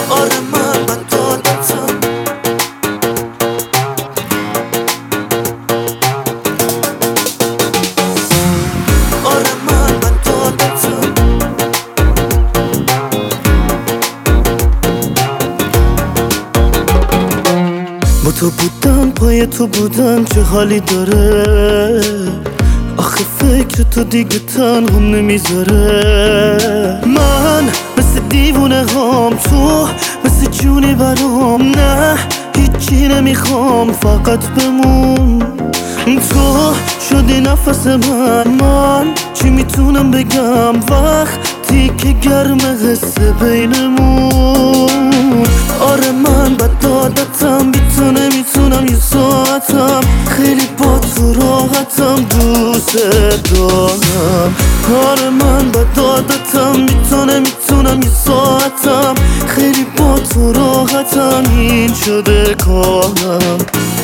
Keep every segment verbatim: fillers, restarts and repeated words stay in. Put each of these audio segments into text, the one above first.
آره من بد عادتم. آره من بد عادتم. با تو بودم، پای تو بودم، چه حالی داره. آخه فکر تو دیگه تنهم نمیذاره. من مثل دیوونه هم، تو مثل جونی برام. نه هیچی نمیخوام، فقط بمون. تو شدی نفس من، من چی میتونم بگم وقتی که گرمه حسه بینمون. آره من بد عادتم، بی تو نمیتونم یه ساعتم. خیلی با تو راحتم، دوست دارم. آره من بد عادتم، بی تو نمیتونم یه ساعتم. خیلی با تو راحتم، این شده کارم.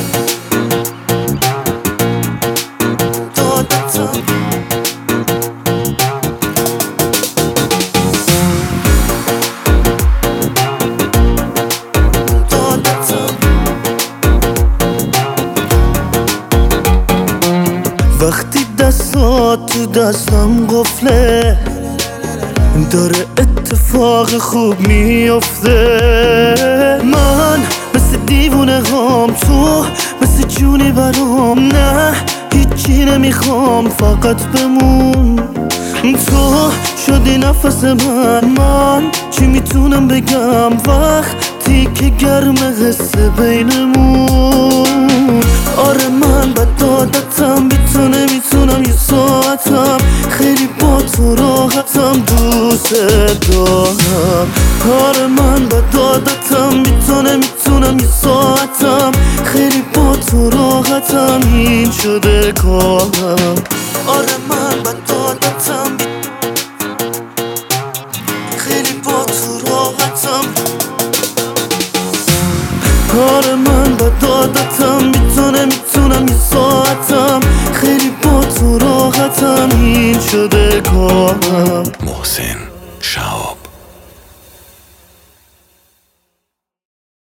وقتی دستات تو دستم قفله، داره اتفاق خوب میفته. من مثل دیوونه هم، تو مثل جونی برام. نه هیچی نمیخوام، فقط بمون. تو شدی نفس من، من چی میتونم بگم وقتی که گرمه حسه بینمون. آره من بد عادتم، بی تو نمیتونم یه ساعتم. خیلی با تو راحتم، دوست دارم. آره من بد عادتم، بی تو نمیتونم یه ساعتم. خیلی با تو راحتم، این شده کارم. آره من بد عادتم، خیلی با تو راحتم. آره من بد عادتم، بی تو نمیتونم یه ساعتم. خیلی با تو راحتم، این شده کارم. محسن شهاب